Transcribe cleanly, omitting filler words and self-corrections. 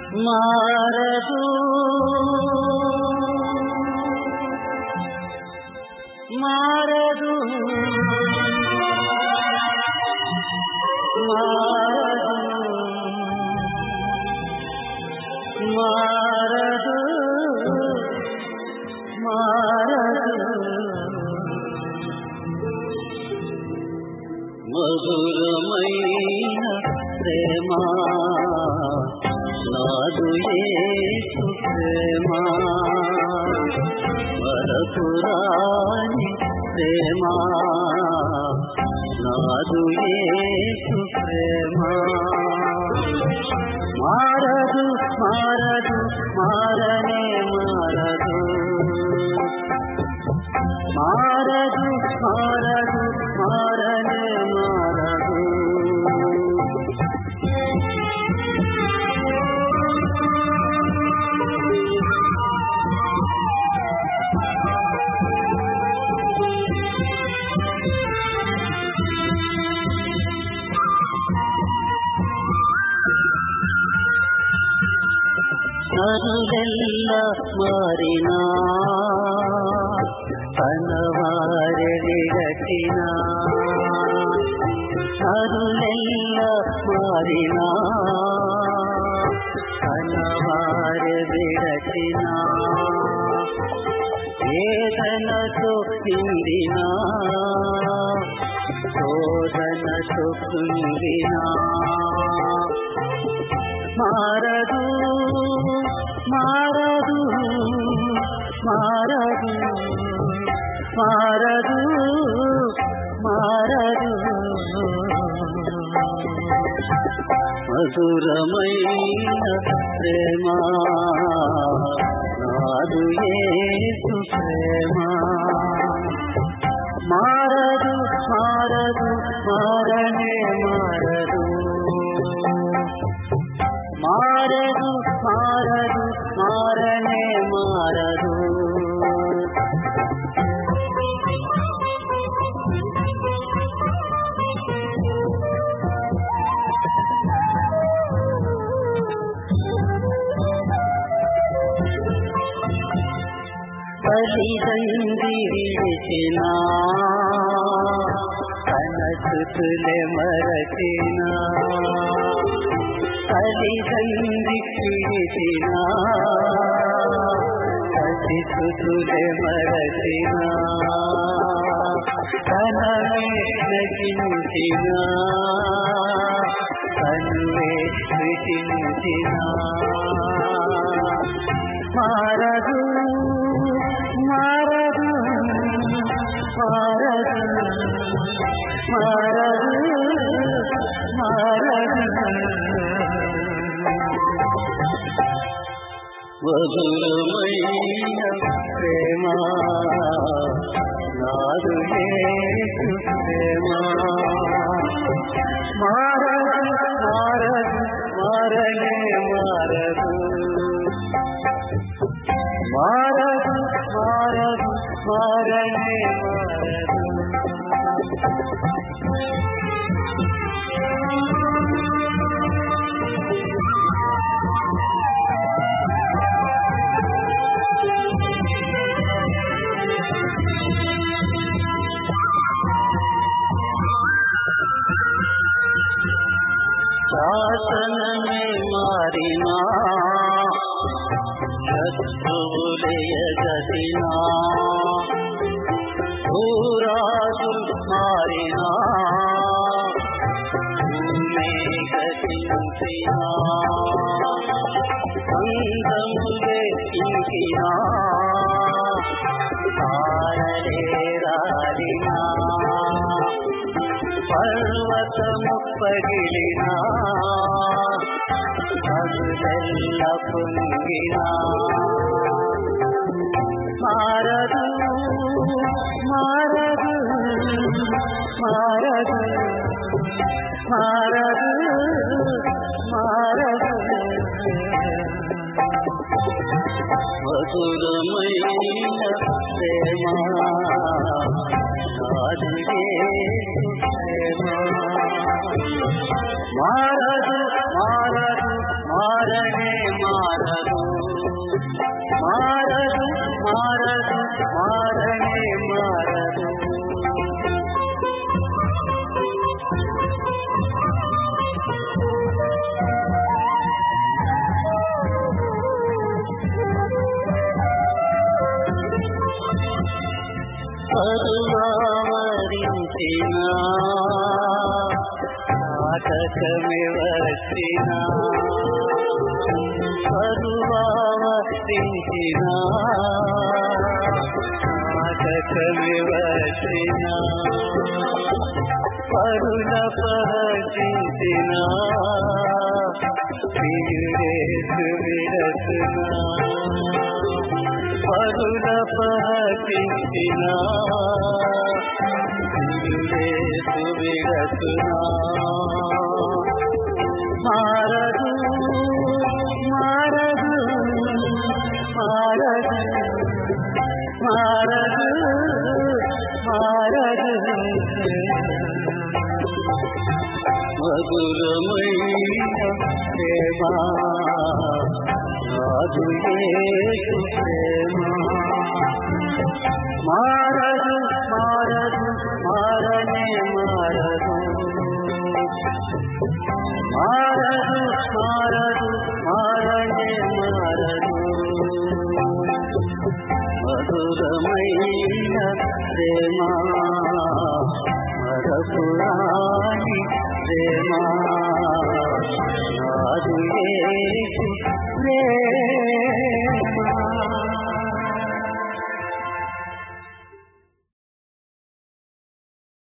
మారదు మారదు మారదు మారదు మధురమైన ప్రేమ నాదు యేసు ప్రేమ మరపురాని ప్రేమ నాదు యేసు ప్రేమ మారదు మారదు మారనే మారదు మారదు మారదు మారనే మారదు నరులెల్ల మారినా తనవారె విడచినా నరులెల్ల మారినా తనవారె విడచినా వేదనతో నిండినా శోధనతో కృంగినా మారదు మారదు మారదు మారదు మారదు మధురమైన ప్రేమ నాదు యేసు ప్రేమ మారదు మారదు మారనే మారదు మారదు మారదు మారనే మారదు తల్లిదండ్రి విడిచినా కనసుతులే మరచినా తల్లిదండ్రి విడిచినా కసిసుతులే మరచినా తనమే నచించినా తనువే విచించినా మారదు మారదు మారదు మారదు మారదు మధురమైన ప్రేమ నాదు యేసు ప్రేమ మారదు మారదు మారనే మారదు మారదు మారదు మారనే మారదు శాసనమే మారినా శత్రువులే ఎగసినా భూరాజు మారినా భూమే గతించినా అందములే ఇంకినా తారలే రాలినా పర్వతము పగిలినా అదులెల్ల పొంగినా మారదు మారదు మారదు మారదు మారదు మధురమైన ప్రేమ నాదు యేసు ప్రేమ మారదు మారదు మారనే నాటకమే వచ్చినా పరువావర్తించినా నాటకమే వచ్చినా పరుల పరచించినా ప్రియుడేసు విరసునా పరుల పరచించినా ప్రియుడేసు విరసునా మారదు మారదు మారదు మారదు మారదు మధురమైన ప్రేమ నాదు యేసు ప్రేమ మారదు మారదు మారనే మారదు మారదు మారదు మారనే మారదు మధురమైన ప్రేమ మరపురాని ప్రేమ నాదు యేసు ప్రేమ